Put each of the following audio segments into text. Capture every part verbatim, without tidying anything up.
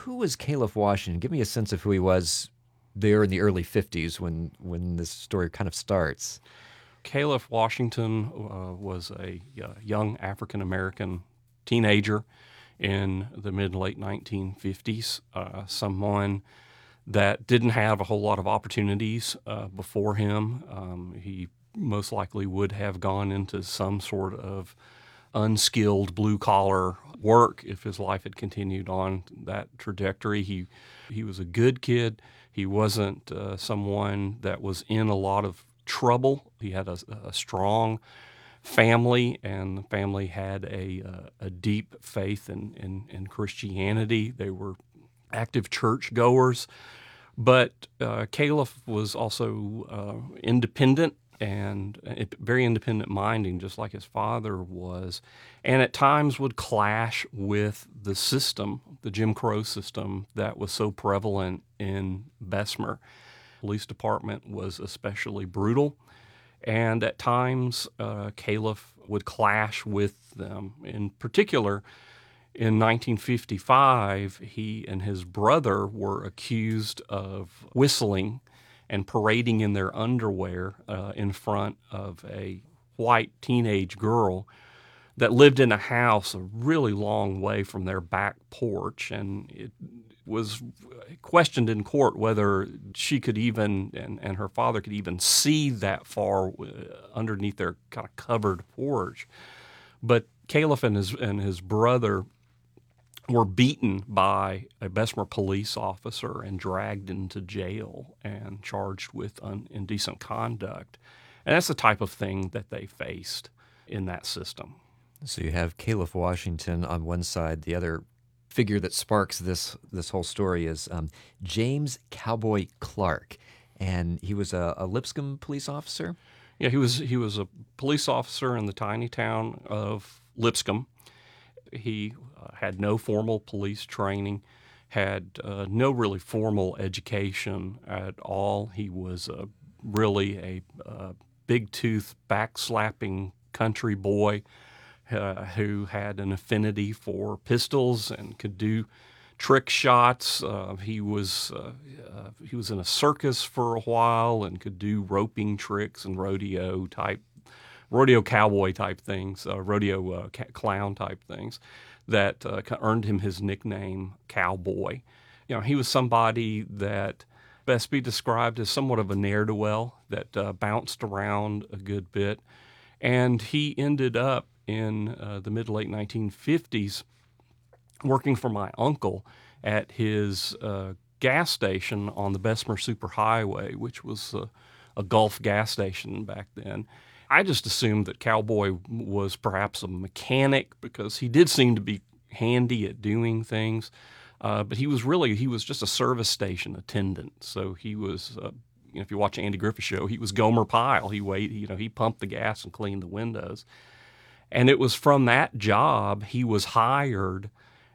who was Caleb Washington? Give me a sense of who he was there in the early fifties when, when this story kind of starts. Caleb Washington uh, was a uh, young African-American teenager in the mid-late nineteen fifties, uh, someone that didn't have a whole lot of opportunities uh, before him. Um, he most likely would have gone into some sort of unskilled blue-collar work if his life had continued on that trajectory. He he was a good kid. He wasn't uh, someone that was in a lot of trouble. He had a, a strong family, and the family had a uh, a deep faith in, in, in Christianity. They were active church goers, but uh, Caleb was also uh, independent and very independent minding, just like his father was, and at times would clash with the system, the Jim Crow system that was so prevalent in Bessemer. Police department was especially brutal, and at times uh, Caleb would clash with them. In particular, in nineteen fifty-five, he and his brother were accused of whistling and parading in their underwear uh, in front of a white teenage girl that lived in a house a really long way from their back porch. And it was questioned in court whether she could even, and, and her father could even see that far underneath their kind of covered porch. But Caleb and his, and his brother were beaten by a Bessemer police officer and dragged into jail and charged with un- indecent conduct. And that's the type of thing that they faced in that system. So you have Caleb Washington on one side. The other figure that sparks this this whole story is um, James Cowboy Clark, and he was a, a Lipscomb police officer. Yeah, he was he was a police officer in the tiny town of Lipscomb. He uh, had no formal police training, had uh, no really formal education at all. He was uh, really a uh, big-tooth, back-slapping country boy uh, who had an affinity for pistols and could do trick shots. Uh, he was uh, uh, he was in a circus for a while and could do roping tricks and rodeo type rodeo cowboy type things, uh, rodeo uh, ca- clown type things that uh, earned him his nickname Cowboy. You know, he was somebody that best be described as somewhat of a ne'er-do-well that uh, bounced around a good bit. And he ended up in uh, the mid-late nineteen fifties working for my uncle at his uh, gas station on the Bessemer Superhighway, which was uh, a Gulf gas station back then. I just assumed that Cowboy was perhaps a mechanic because he did seem to be handy at doing things, uh, but he was really, he was just a service station attendant. So he was, uh, you know, if you watch Andy Griffith Show, he was Gomer Pyle. He wait, you know, he pumped the gas and cleaned the windows. And it was from that job he was hired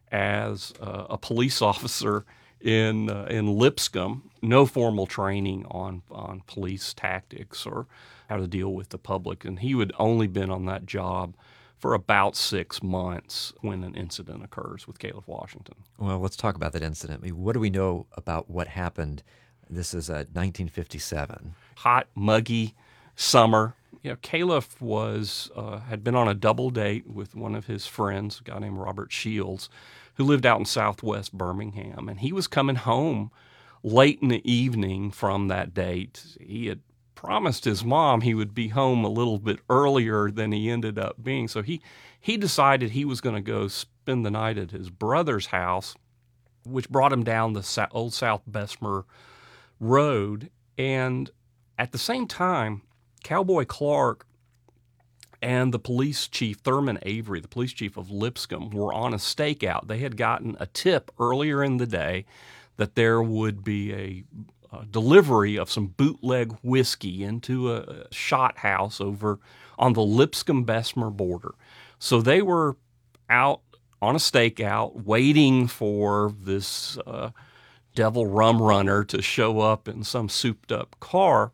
as uh, a police officer in uh, in Lipscomb. No formal training on on police tactics or how to deal with the public, and he had only been on that job for about six months when an incident occurs with Caleb Washington. Well, let's talk about that incident. I mean, what do we know about what happened? This is uh, nineteen fifty-seven. Hot, muggy summer. You know, Caleb was uh, had been on a double date with one of his friends, a guy named Robert Shields, who lived out in southwest Birmingham, and he was coming home late in the evening from that date. He had promised his mom he would be home a little bit earlier than he ended up being, so he he decided he was going to go spend the night at his brother's house, which brought him down the old South Bessemer Road. And at the same time, Cowboy Clark and the police chief, Thurman Avery, the police chief of Lipscomb, were on a stakeout. They had gotten a tip earlier in the day that there would be a, a delivery of some bootleg whiskey into a shot house over on the Lipscomb-Bessemer border. So they were out on a stakeout waiting for this uh, devil rum runner to show up in some souped-up car.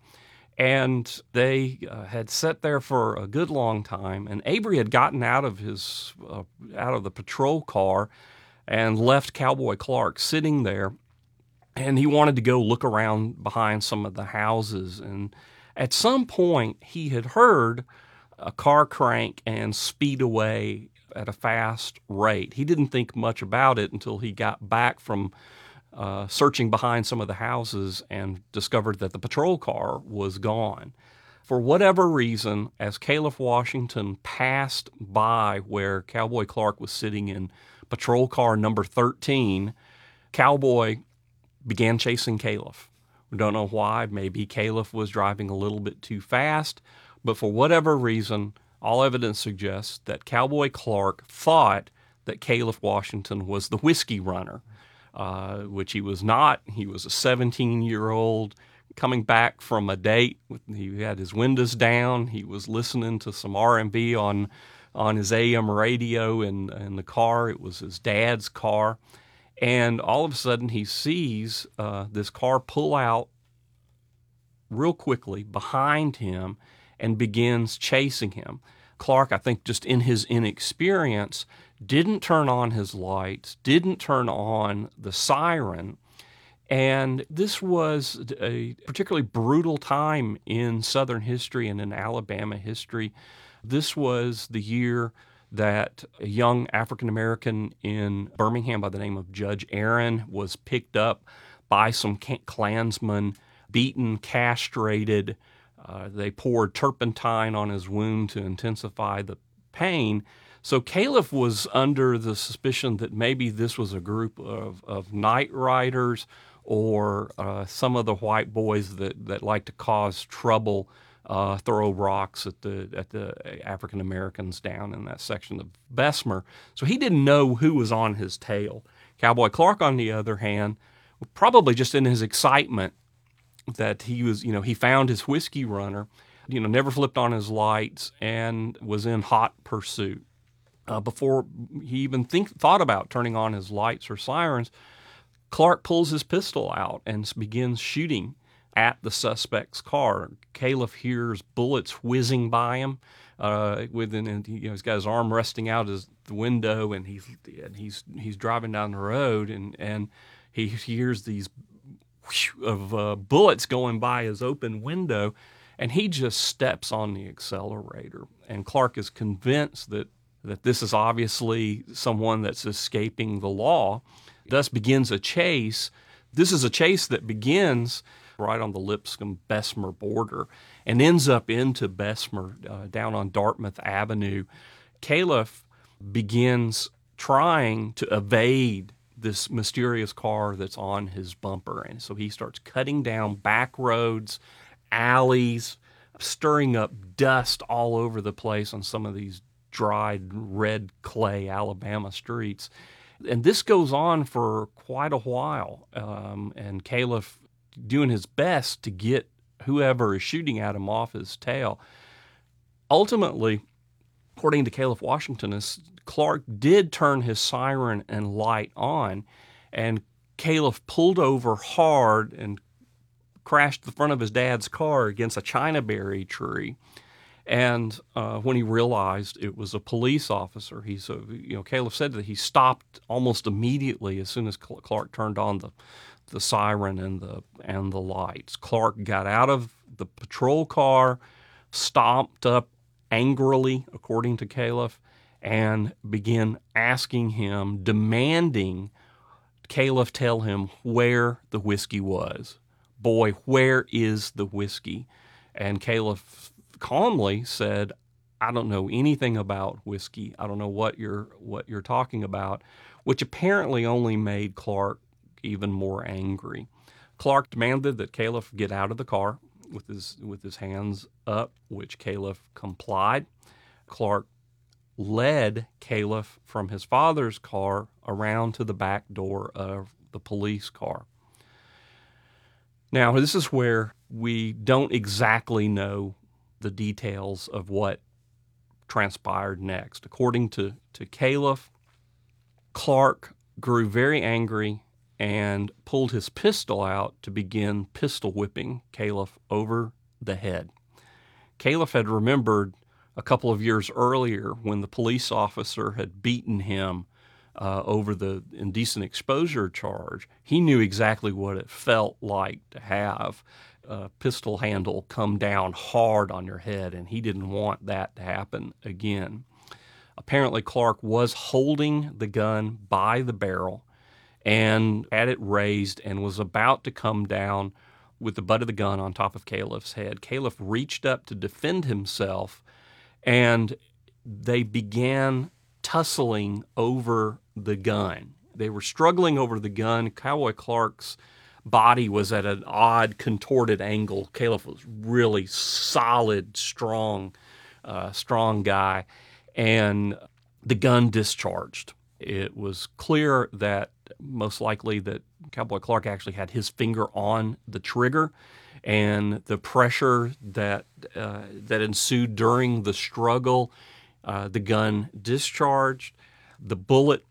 And they uh, had sat there for a good long time, and Avery had gotten out of his uh, out of the patrol car and left Cowboy Clark sitting there. And he wanted to go look around behind some of the houses. And at some point, he had heard a car crank and speed away at a fast rate. He didn't think much about it until he got back from uh, searching behind some of the houses and discovered that the patrol car was gone. For whatever reason, as Caliph Washington passed by where Cowboy Clark was sitting in patrol car number thirteen, Cowboy began chasing Caliph. We don't know why. Maybe Caliph was driving a little bit too fast, but for whatever reason, all evidence suggests that Cowboy Clark thought that Caliph Washington was the whiskey runner, uh, which he was not. He was a seventeen-year-old coming back from a date. He had his windows down. He was listening to some R and B on on his A M radio in, in the car. It was his dad's car. And all of a sudden he sees uh, this car pull out real quickly behind him and begins chasing him. Clark, I think just in his inexperience, didn't turn on his lights, didn't turn on the siren. And this was a particularly brutal time in Southern history and in Alabama history. This was the year that a young African-American in Birmingham by the name of Judge Aaron was picked up by some Klansmen, beaten, castrated. Uh, they poured turpentine on his wound to intensify the pain. So Caliph was under the suspicion that maybe this was a group of, of night riders or uh, some of the white boys that, that like to cause trouble, uh, throw rocks at the at the African Americans down in that section of Bessemer. So he didn't know who was on his tail. Cowboy Clark, on the other hand, probably just in his excitement that he was, you know, he found his whiskey runner, you know, never flipped on his lights and was in hot pursuit. Uh, before he even think, thought about turning on his lights or sirens, Clark pulls his pistol out and begins shooting at the suspect's car. Caliph hears bullets whizzing by him. Uh, within, and he, you know, he's got his arm resting out his the window, and he's and he's he's driving down the road, and and he hears these whoosh of uh, bullets going by his open window, and he just steps on the accelerator. And Clark is convinced that that this is obviously someone that's escaping the law. Thus begins a chase. This is a chase that begins right on the Lipscomb-Bessemer border and ends up into Bessemer, uh, down on Dartmouth Avenue. Caliph begins trying to evade this mysterious car that's on his bumper. And so he starts cutting down back roads, alleys, stirring up dust all over the place on some of these dried red clay Alabama streets. And this goes on for quite a while, um, and Caliph doing his best to get whoever is shooting at him off his tail. Ultimately, according to Caliph Washington, Clark did turn his siren and light on, and Caliph pulled over hard and crashed the front of his dad's car against a chinaberry tree. And uh, when he realized it was a police officer, he so you know Caliph said that he stopped almost immediately as soon as Clark turned on the the siren and the and the lights. Clark got out of the patrol car, stomped up angrily, according to Caliph, and began asking him, demanding Caliph tell him where the whiskey was. Boy, where is the whiskey? And Caliph calmly said, I don't know anything about whiskey. I don't know what you're what you're talking about, which apparently only made Clark even more angry. Clark demanded that Caliph get out of the car with his with his hands up, which Caliph complied. Clark led Caliph from his father's car around to the back door of the police car. Now, this is where we don't exactly know the details of what transpired next. According to, to Caliph, Clark grew very angry and pulled his pistol out to begin pistol whipping Caliph over the head. Caliph had remembered a couple of years earlier when the police officer had beaten him uh, over the indecent exposure charge, he knew exactly what it felt like to have a pistol handle come down hard on your head, and he didn't want that to happen again. Apparently, Clark was holding the gun by the barrel and had it raised and was about to come down with the butt of the gun on top of Caliph's head. Caliph reached up to defend himself, and they began tussling over the gun. They were struggling over the gun. Cowboy Clark's body was at an odd, contorted angle. Caliph was really solid, strong, uh, strong guy, and the gun discharged. It was clear that most likely that Cowboy Clark actually had his finger on the trigger, and the pressure that uh, that ensued during the struggle, uh, the gun discharged. The bullet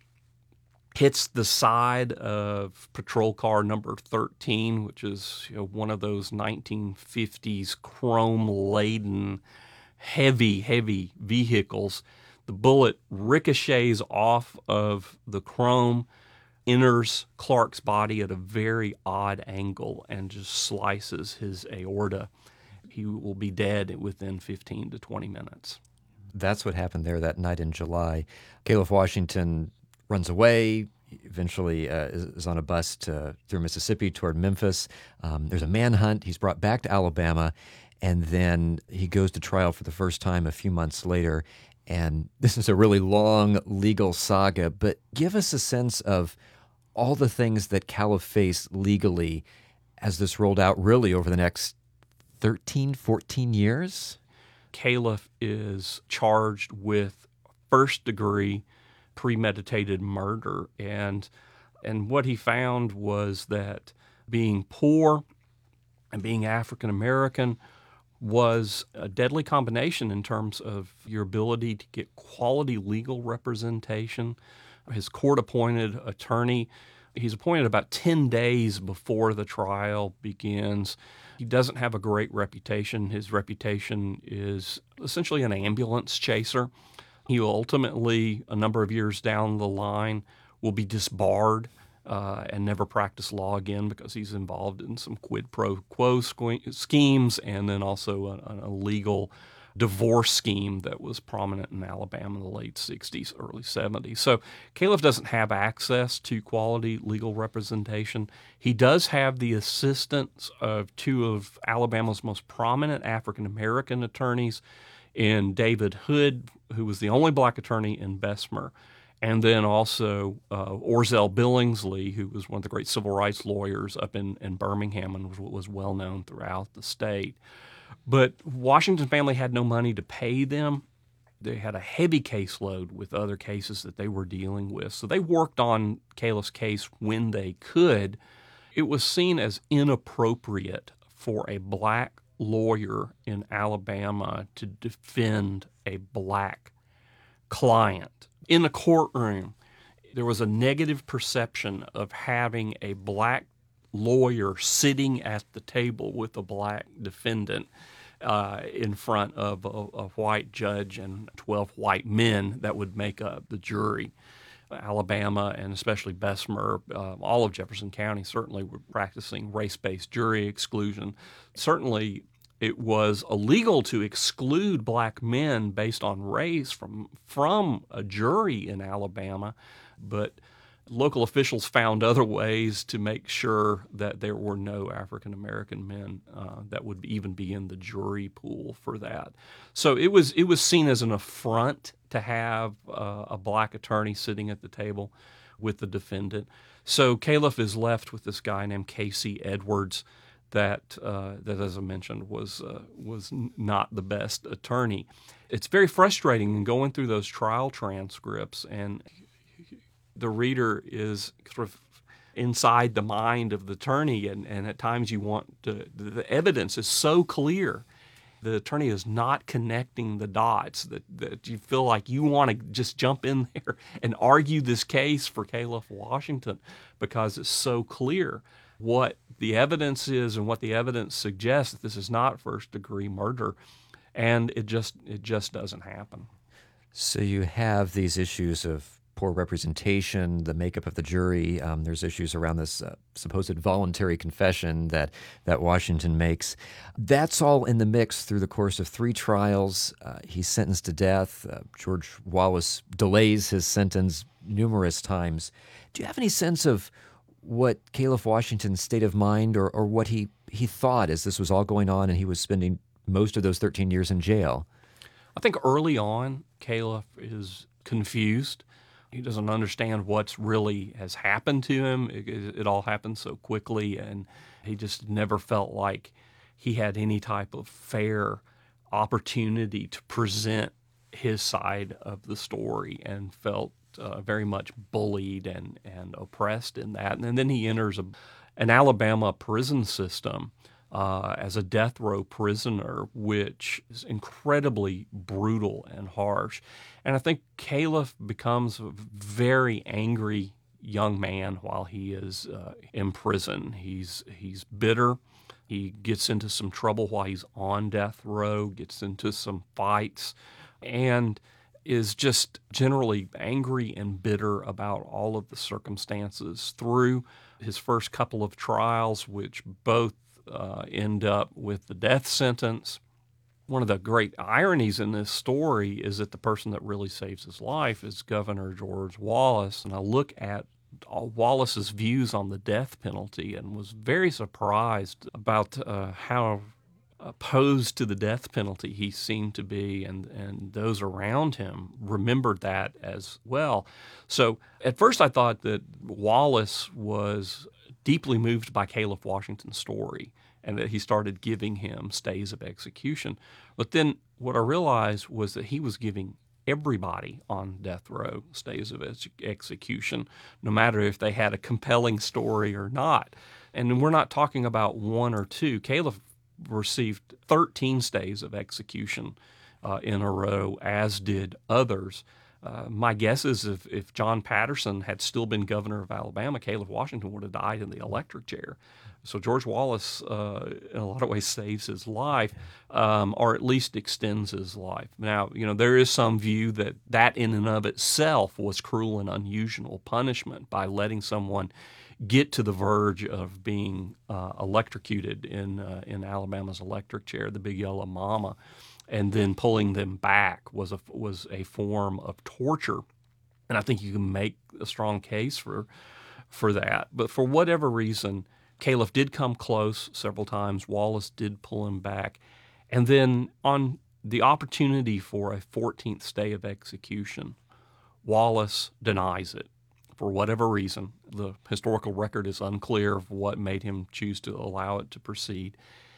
hits the side of patrol car number thirteen, which is, you know, one of those nineteen fifties chrome-laden, heavy, heavy vehicles. The bullet ricochets off of the chrome, enters Clark's body at a very odd angle, and just slices his aorta. He will be dead within fifteen to twenty minutes. That's what happened there that night in July. Caliph Washington runs away, eventually uh, is, is on a bus to, through Mississippi toward Memphis. Um, there's a manhunt. He's brought back to Alabama, and then he goes to trial for the first time a few months later. And this is a really long legal saga, but give us a sense of all the things that Caliph faced legally as this rolled out really over the next thirteen, fourteen years. Caliph is charged with first-degree premeditated murder, and and what he found was that being poor and being African American was a deadly combination in terms of your ability to get quality legal representation. His court-appointed attorney, he's appointed about ten days before the trial begins. He doesn't have a great reputation. His reputation is essentially an ambulance chaser. He will ultimately, a number of years down the line, will be disbarred uh, and never practice law again because he's involved in some quid pro quo schemes, and then also an illegal divorce scheme that was prominent in Alabama in the late sixties, early seventies. So Caliph doesn't have access to quality legal representation. He does have the assistance of two of Alabama's most prominent African-American attorneys, in David Hood, who was the only black attorney in Bessemer, and then also uh, Orzel Billingsley, who was one of the great civil rights lawyers up in, in Birmingham and was, was well known throughout the state. But Washington's family had no money to pay them. They had a heavy caseload with other cases that they were dealing with. So they worked on Caliph's case when they could. It was seen as inappropriate for a black lawyer in Alabama to defend a black client. In the courtroom, there was a negative perception of having a black lawyer sitting at the table with a black defendant uh, in front of a, a white judge and twelve white men that would make up the jury. Alabama, and especially Bessemer, uh, all of Jefferson County certainly were practicing race-based jury exclusion. Certainly, it was illegal to exclude black men based on race from from a jury in Alabama, but local officials found other ways to make sure that there were no African American men uh, that would even be in the jury pool for that. So it was it was seen as an affront to have uh, a black attorney sitting at the table with the defendant. So Caliph is left with this guy named Casey Edwards, that uh, that, as I mentioned, was uh, was not the best attorney. It's very frustrating in going through those trial transcripts, and the reader is sort of inside the mind of the attorney, and, and at times you want to, the evidence is so clear. The attorney is not connecting the dots that, that you feel like you want to just jump in there and argue this case for Caliph Washington because it's so clear what the evidence is and what the evidence suggests that this is not first-degree murder, and it just it just doesn't happen. So you have these issues of poor representation, the makeup of the jury. Um, there's issues around this uh, supposed voluntary confession that, that Washington makes. That's all in the mix through the course of three trials. Uh, he's sentenced to death. Uh, George Wallace delays his sentence numerous times. Do you have any sense of what Caliph Washington's state of mind or, or what he, he thought as this was all going on and he was spending most of those thirteen years in jail? I think early on, Caliph is confused. He doesn't understand what's really has happened to him. It, it, it all happened so quickly, and he just never felt like he had any type of fair opportunity to present his side of the story, and felt uh, very much bullied and, and oppressed in that. And then he enters a, an Alabama prison system Uh, as a death row prisoner, which is incredibly brutal and harsh. And I think Caliph becomes a very angry young man while he is uh, in prison. He's he's bitter. He gets into some trouble while he's on death row, gets into some fights, and is just generally angry and bitter about all of the circumstances through his first couple of trials, which both Uh, end up with the death sentence. One of the great ironies in this story is that the person that really saves his life is Governor George Wallace. And I look at Wallace's views on the death penalty and was very surprised about uh, how opposed to the death penalty he seemed to be, and, and those around him remembered that as well. So at first I thought that Wallace was deeply moved by Caliph Washington's story and that he started giving him stays of execution. But then what I realized was that he was giving everybody on death row stays of ex- execution, no matter if they had a compelling story or not. And we're not talking about one or two. Caliph received thirteen stays of execution uh, in a row, as did others. Uh, my guess is if, if John Patterson had still been governor of Alabama, Caliph Washington would have died in the electric chair. So George Wallace, uh, in a lot of ways, saves his life, um, or at least extends his life. Now, you know, there is some view that that in and of itself was cruel and unusual punishment by letting someone get to the verge of being uh, electrocuted in uh, in Alabama's electric chair, the Big Yellow Mama, and then pulling them back was a was a form of torture. And I think you can make a strong case for for that. But for whatever reason, Caliph did come close several times. Wallace did pull him back. And then on the opportunity for a fourteenth stay of execution, Wallace denies it for whatever reason. The historical record is unclear of what made him choose to allow it to proceed.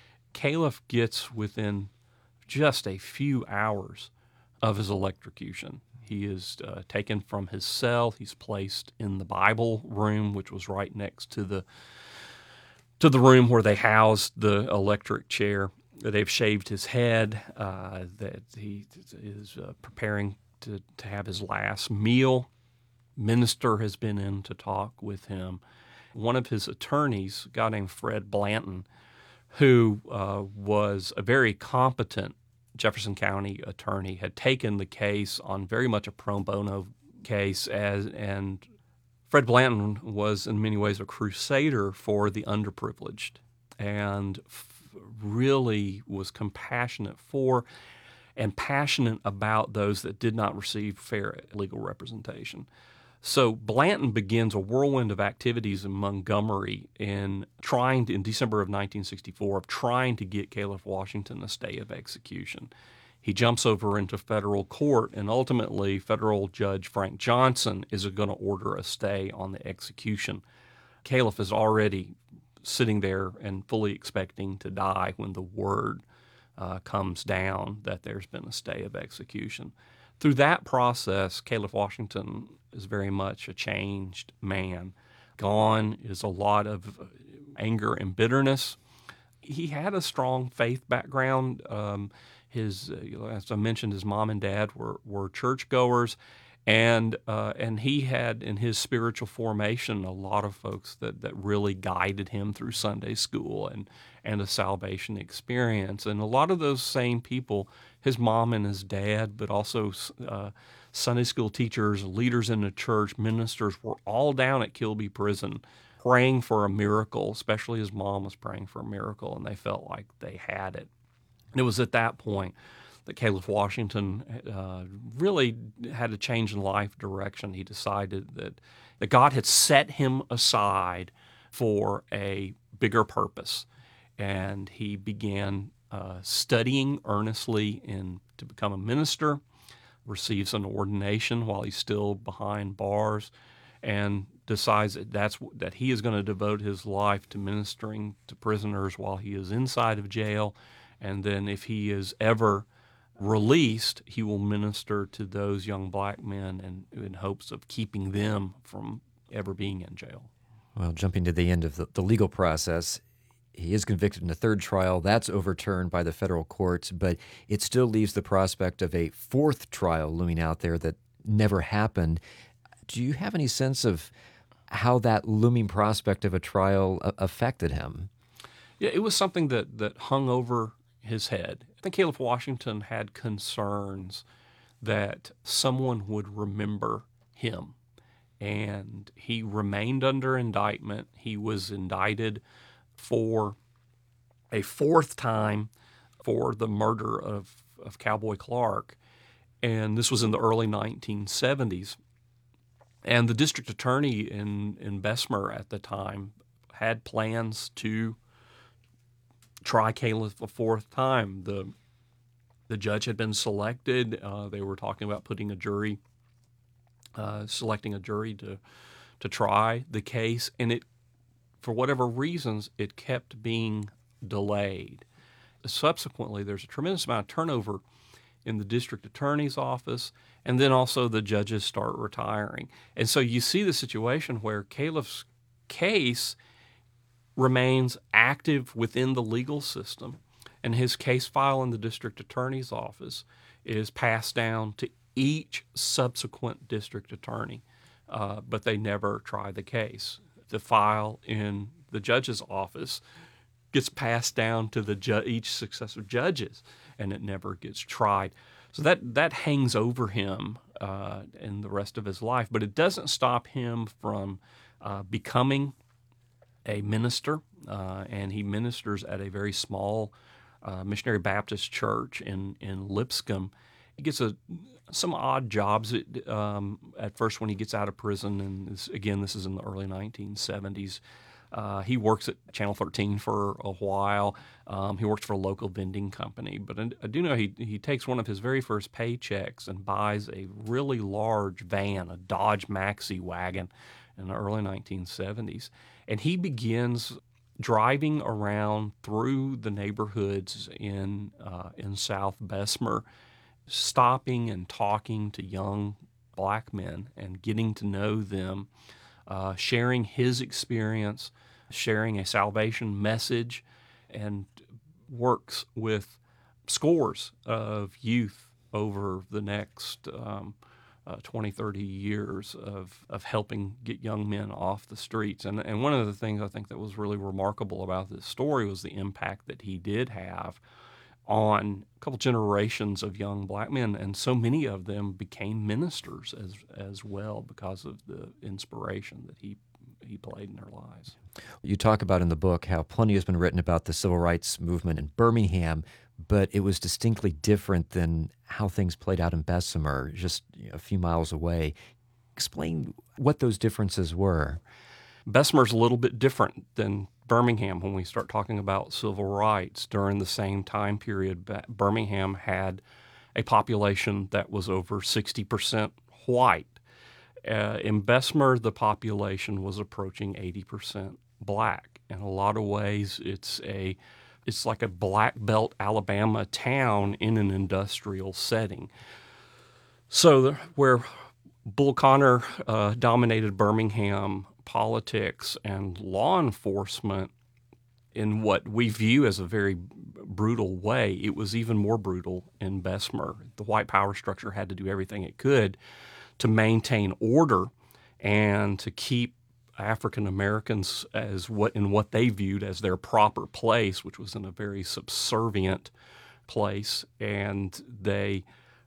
Caliph gets within just a few hours of his electrocution. He is uh, taken from his cell. He's placed in the Bible room, which was right next to the to the room where they housed the electric chair. They've shaved his head. Uh, that he is uh, preparing to, to have his last meal. Minister has been in to talk with him. One of his attorneys, a guy named Fred Blanton, who uh, was a very competent Jefferson County attorney, had taken the case on very much a pro bono case, as and Fred Blanton was in many ways a crusader for the underprivileged, and f- really was compassionate for and passionate about those that did not receive fair legal representation. So Blanton begins a whirlwind of activities in Montgomery in trying to, in December of nineteen sixty-four, of trying to get Caliph Washington a stay of execution. He jumps over into federal court, and ultimately federal judge Frank Johnson is going to order a stay on the execution. Caliph is already sitting there and fully expecting to die when the word uh, comes down that there's been a stay of execution. Through that process, Caliph Washington is very much a changed man. Gone is a lot of anger and bitterness. He had a strong faith background. Um, his, uh, you know, as I mentioned, his mom and dad were were churchgoers, and uh, and he had in his spiritual formation a lot of folks that that really guided him through Sunday school and and a salvation experience. And a lot of those same people, his mom and his dad, but also uh, Sunday school teachers, leaders in the church, ministers were all down at Kilby Prison praying for a miracle, especially his mom was praying for a miracle, and they felt like they had it. And it was at that point that Caleb Washington uh, really had a change in life direction. He decided that, that God had set him aside for a bigger purpose, and he began uh, studying earnestly in, to become a minister, receives an ordination while he's still behind bars, and decides that that's that he is going to devote his life to ministering to prisoners while he is inside of jail, and then if he is ever released, he will minister to those young black men and in hopes of keeping them from ever being in jail. Well, jumping to the end of the, the legal process, he is convicted in a third trial. That's overturned by the federal courts, but it still leaves the prospect of a fourth trial looming out there that never happened. Do you have any sense of how that looming prospect of a trial a- affected him? Yeah, it was something that, that hung over his head. I think Caleb Washington had concerns that someone would remember him, and he remained under indictment. He was indicted for a fourth time for the murder of, of Cowboy Clark, and this was in the early nineteen seventies. And the district attorney in, in Bessemer at the time had plans to try Caleb a fourth time. The the judge had been selected. Uh, they were talking about putting a jury, uh, selecting a jury to to try the case, and it, for whatever reasons, it kept being delayed. Subsequently, there's a tremendous amount of turnover in the district attorney's office, and then also the judges start retiring. And so you see the situation where Caleb's case remains active within the legal system, and his case file in the district attorney's office is passed down to each subsequent district attorney, uh, but they never try the case. The file in the judge's office gets passed down to the ju- each successive judges, and it never gets tried. So that that hangs over him uh, in the rest of his life, but it doesn't stop him from uh, becoming a minister, uh, and he ministers at a very small uh, missionary Baptist church in, in Lipscomb. He gets a some odd jobs at, um, at first when he gets out of prison, and this, again, this is in the early nineteen seventies. Uh, he works at Channel thirteen for a while. Um, he works for a local vending company. But I, I do know he, he takes one of his very first paychecks and buys a really large van, a Dodge Maxi wagon, in the early nineteen seventies. And he begins driving around through the neighborhoods in uh, in South Bessemer, stopping and talking to young black men and getting to know them, uh, sharing his experience, sharing a salvation message, and works with scores of youth over the next um, uh, twenty, thirty years of, of helping get young men off the streets. And, and one of the things I think that was really remarkable about this story was the impact that he did have on a couple generations of young black men, and so many of them became ministers as as well because of the inspiration that he he played in their lives. You talk about in the book how plenty has been written about the civil rights movement in Birmingham, but it was distinctly different than how things played out in Bessemer, just a few miles away. Explain what those differences were. Bessemer's a little bit different than Birmingham when we start talking about civil rights. During the same time period, Birmingham had a population that was over sixty percent white. Uh, in Bessemer, the population was approaching eighty percent black. In a lot of ways, it's a it's like a Black Belt, Alabama town in an industrial setting. So the, where Bull Connor uh, dominated Birmingham politics and law enforcement in what we view as a very brutal way, it was even more brutal in Bessemer. The white power structure had to do everything it could to maintain order and to keep African Americans as what in what they viewed as their proper place, which was in a very subservient place. And they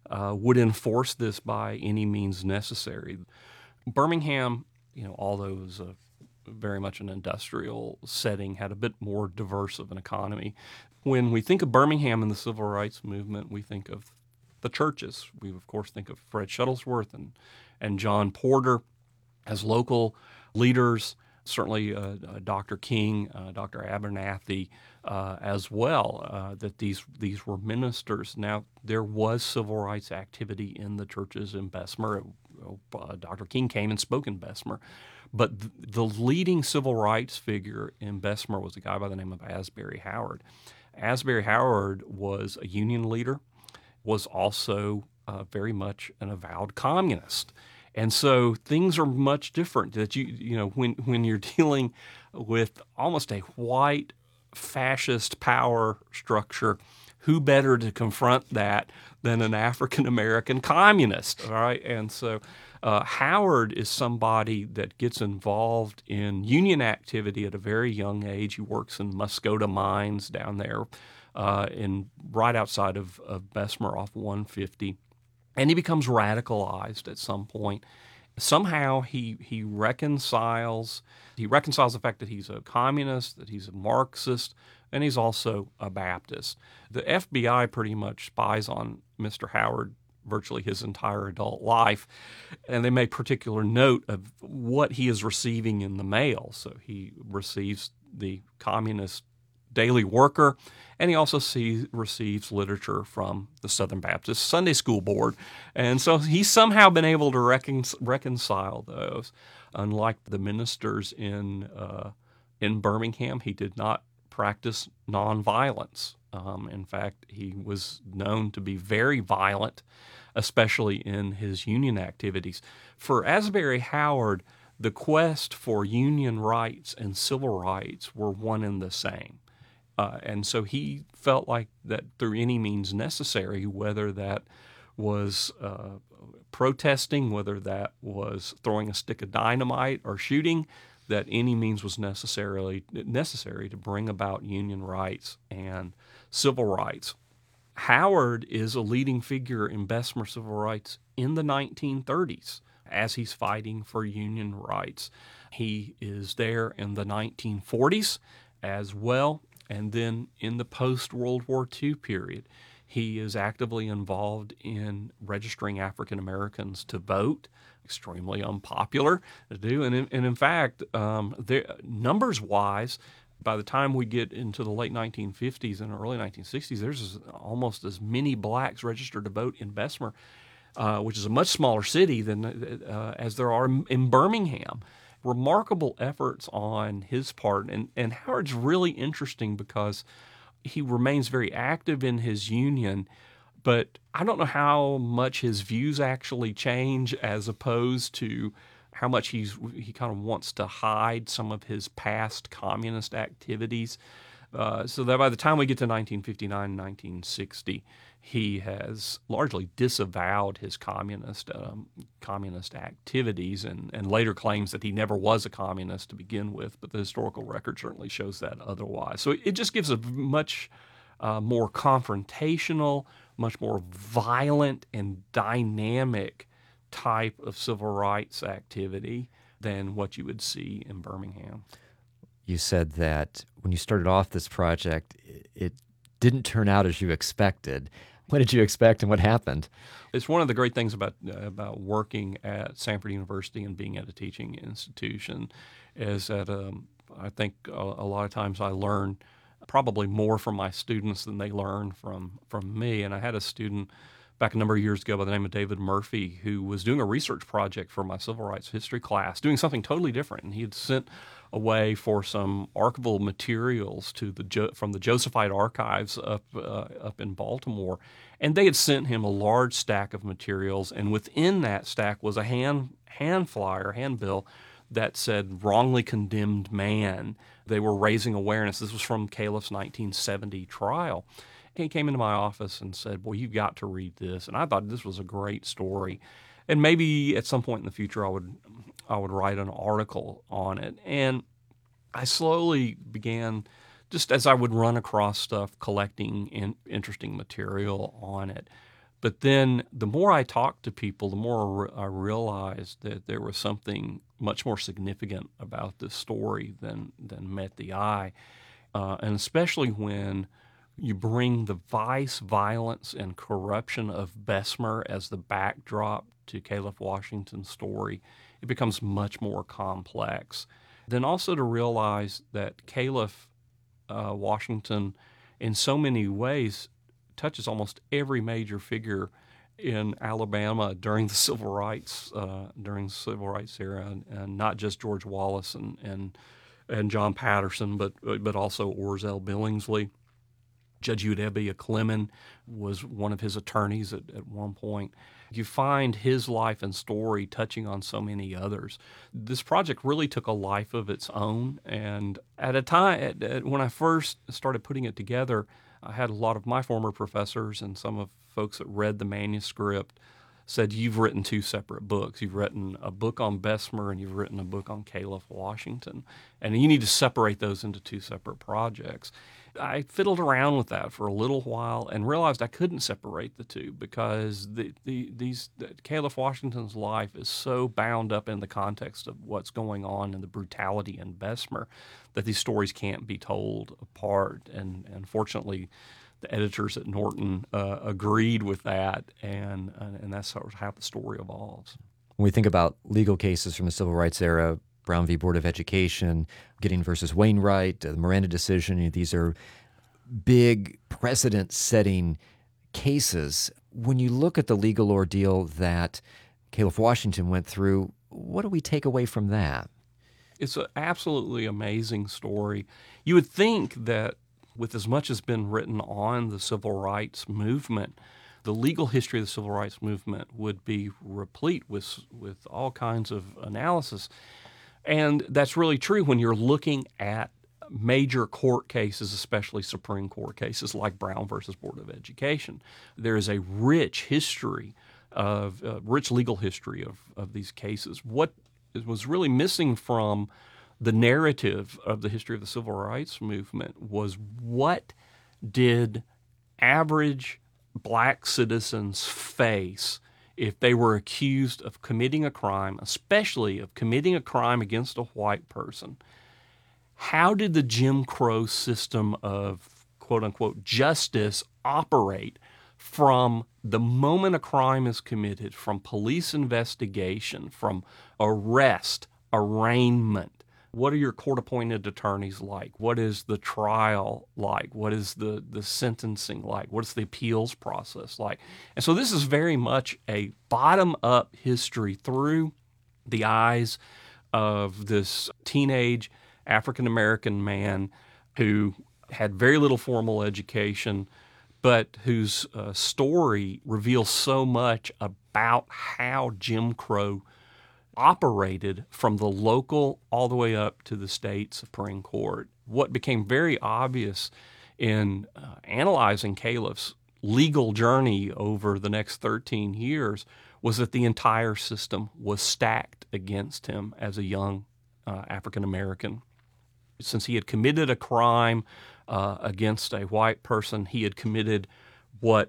uh, would enforce this by any means necessary. Birmingham, you know, although it was a very much an industrial setting, had a bit more diverse of an economy. When we think of Birmingham and the civil rights movement, we think of the churches. We, of course, think of Fred Shuttlesworth and, and John Porter as local leaders, certainly uh, uh, Doctor King, uh, Doctor Abernathy uh, as well, uh, that these, these were ministers. Now, there was civil rights activity in the churches in Bessemer. Uh, Doctor King came and spoke in Bessemer. But th- the leading civil rights figure in Bessemer was a guy by the name of Asbury Howard. Asbury Howard was a Union leader, was also uh, very much an avowed communist. And so things are much different. That you you know when when you're dealing with almost a white fascist power structure, who better to confront that than an African American communist? All right, and so uh, Howard is somebody that gets involved in union activity at a very young age. He works in Muscota mines down there, uh, in right outside of, of Bessemer off one fifty. And he becomes radicalized at some point. Somehow he he reconciles he reconciles the fact that he's a communist, that he's a Marxist, and he's also a Baptist. The F B I pretty much spies on Mister Howard virtually his entire adult life, and they make particular note of what he is receiving in the mail. So he receives the Communist Daily Worker, and he also sees, receives literature from the Southern Baptist Sunday School Board. And so he's somehow been able to recon, reconcile those. Unlike the ministers in uh, in Birmingham, he did not practice nonviolence. Um, in fact, he was known to be very violent, especially in his union activities. For Asbury Howard, the quest for union rights and civil rights were one and the same. Uh, and so he felt like that through any means necessary, whether that was uh, protesting, whether that was throwing a stick of dynamite or shooting, that any means was necessarily necessary to bring about union rights and civil rights. Howard is a leading figure in Bessemer civil rights in the nineteen thirties as he's fighting for union rights. He is there in the nineteen forties as well. And then in the post-World War Two period, he is actively involved in registering African Americans to vote, extremely unpopular to do. And in, and in fact, um, there, numbers-wise, by the time we get into the late nineteen fifties and early nineteen sixties, there's almost as many blacks registered to vote in Bessemer, uh, which is a much smaller city than uh, as there are in Birmingham. Remarkable efforts on his part. And, and Howard's really interesting because he remains very active in his union, but I don't know how much his views actually change as opposed to how much he's he kind of wants to hide some of his past communist activities. Uh, so that by the time we get to nineteen fifty-nine, nineteen sixty, he has largely disavowed his communist um, communist activities and, and later claims that he never was a communist to begin with, but the historical record certainly shows that otherwise. So it just gives a much uh, more confrontational, much more violent and dynamic type of civil rights activity than what you would see in Birmingham. You said that when you started off this project, it didn't turn out as you expected. What did you expect and what happened? It's one of the great things about uh, about working at Samford University and being at a teaching institution is that um, I think a, a lot of times I learn probably more from my students than they learn from, from me. And I had a student back a number of years ago by the name of David Murphy who was doing a research project for my civil rights history class, doing something totally different. And he had sent away for some archival materials to the from the Josephite archives up uh, up in Baltimore, and they had sent him a large stack of materials, and within that stack was a hand hand flyer, handbill that said "wrongly condemned man." They were raising awareness. This was from Caliph's nineteen seventy trial. He came into my office and said, "Boy, you've got to read this." And I thought this was a great story, and maybe at some point in the future I would I would write an article on it. And I slowly began, just as I would run across stuff, collecting in, interesting material on it. But then the more I talked to people, the more I realized that there was something much more significant about this story than, than met the eye. Uh, and especially when you bring the vice, violence, and corruption of Bessemer as the backdrop to Caliph Washington's story, it becomes much more complex. Then also to realize that Caliph uh, Washington, in so many ways, touches almost every major figure in Alabama during the civil rights uh, during the civil rights era, and, and not just George Wallace and and, and John Patterson, but but also Orzel Billingsley. Judge Eudebia Clemon was one of his attorneys at, at one point. You find his life and story touching on so many others. This project really took a life of its own, and at a time at, at, when I first started putting it together, I had a lot of my former professors and some of folks that read the manuscript said, you've written two separate books. You've written a book on Bessemer and you've written a book on Caliph Washington, and you need to separate those into two separate projects. I fiddled around with that for a little while and realized I couldn't separate the two because the, the, these the, Caliph Washington's life is so bound up in the context of what's going on and the brutality in Bessemer that these stories can't be told apart. And, and fortunately, the editors at Norton uh, agreed with that, and, and that's sort of how the story evolves. When we think about legal cases from the Civil Rights era, Brown v. Board of Education, Gidding versus Wainwright, the Miranda decision, these are big precedent-setting cases. When you look at the legal ordeal that Caliph Washington went through, what do we take away from that? It's an absolutely amazing story. You would think that with as much as been written on the civil rights movement, the legal history of the civil rights movement would be replete with, with all kinds of analysis. And that's really true when you're looking at major court cases, especially Supreme Court cases like Brown versus Board of Education. There is a rich history of, uh, rich legal history of, of these cases. What was really missing from the narrative of the history of the civil rights movement was what did average black citizens face if they were accused of committing a crime, especially of committing a crime against a white person. How did the Jim Crow system of quote-unquote justice operate from the moment a crime is committed, from police investigation, from arrest, arraignment? What are your court-appointed attorneys like? What is the trial like? What is the, the sentencing like? What is the appeals process like? And so this is very much a bottom-up history through the eyes of this teenage African-American man who had very little formal education, but whose uh, story reveals so much about how Jim Crow operated from the local all the way up to the state Supreme Court. What became very obvious in uh, analyzing Caliph's legal journey over the next thirteen years was that the entire system was stacked against him as a young uh, African American. Since he had committed a crime uh, against a white person, he had committed what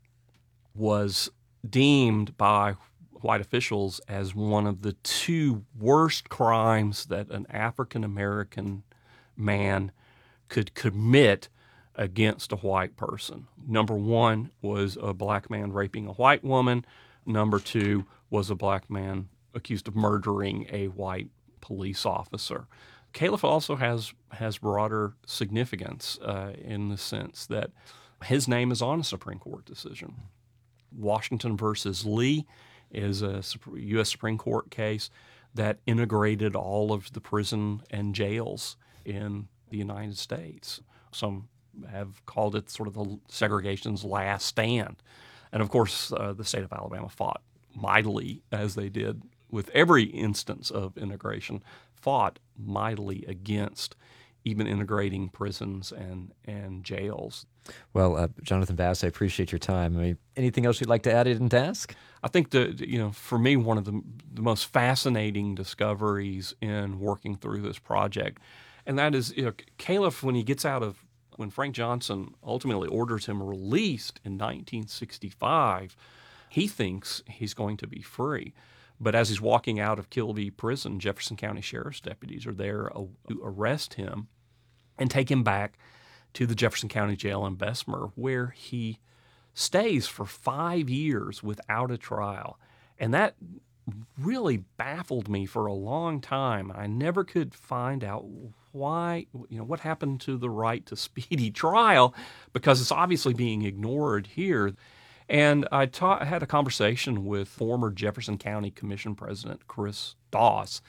was deemed by white officials as one of the two worst crimes that an African-American man could commit against a white person. Number one was a black man raping a white woman. Number two was a black man accused of murdering a white police officer. Caliph also has, has broader significance uh, in the sense that his name is on a Supreme Court decision. Washington versus Lee is a U S Supreme Court case that integrated all of the prison and jails in the United States. Some have called it sort of the segregation's last stand. And of course, uh, the state of Alabama fought mightily, as they did with every instance of integration, fought mightily against even integrating prisons and, and jails. Well, uh, Jonathan Bass, I appreciate your time. I mean, anything else you'd like to add into task? I think that, you know, for me, one of the, the most fascinating discoveries in working through this project, and that is, you know, Caliph, when he gets out of When Frank Johnson ultimately orders him released in nineteen sixty-five, he thinks he's going to be free. But as he's walking out of Kilby Prison, Jefferson County Sheriff's deputies are there to arrest him and take him back to the Jefferson County Jail in Bessemer, where he stays for five years without a trial. And that really baffled me for a long time. I never could find out why, you know, what happened to the right to speedy trial, because it's obviously being ignored here. And I ta- had a conversation with former Jefferson County Commission President Chris Doss.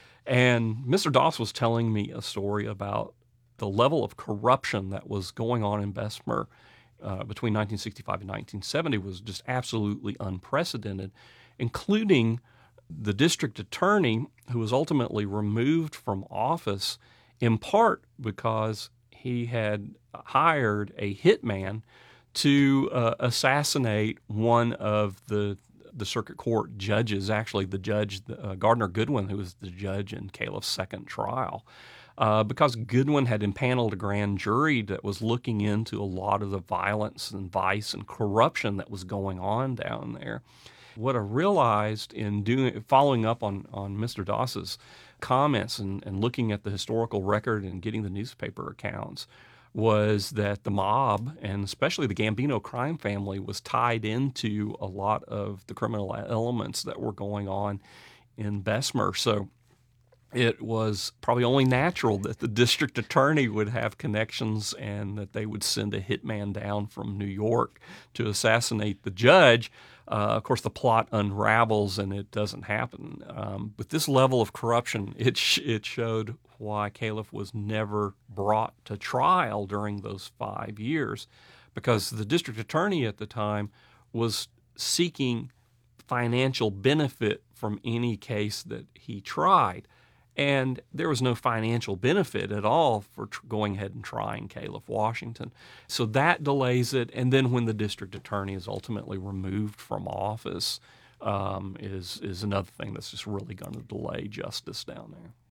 And Mister Doss was telling me a story about the level of corruption that was going on in Bessemer uh, between nineteen sixty-five and nineteen seventy was just absolutely unprecedented, including the district attorney, who was ultimately removed from office in part because he had hired a hitman to uh, assassinate one of the the circuit court judges, actually the judge, uh, Gardner Goodwin, who was the judge in Califf's second trial, uh, because Goodwin had impaneled a grand jury that was looking into a lot of the violence and vice and corruption that was going on down there. What I realized in doing, following up on, on Mister Doss's comments and, and looking at the historical record and getting the newspaper accounts was that the mob, and especially the Gambino crime family, was tied into a lot of the criminal elements that were going on in Bessemer. So it was probably only natural that the district attorney would have connections and that they would send a hitman down from New York to assassinate the judge. Uh, of course, the plot unravels and it doesn't happen. Um, but this level of corruption, it sh- it showed why Califf was never brought to trial during those five years, because the district attorney at the time was seeking financial benefit from any case that he tried. And there was no financial benefit at all for tr- going ahead and trying Califf Washington. So that delays it. And then when the district attorney is ultimately removed from office, um, is, is another thing that's just really going to delay justice down there.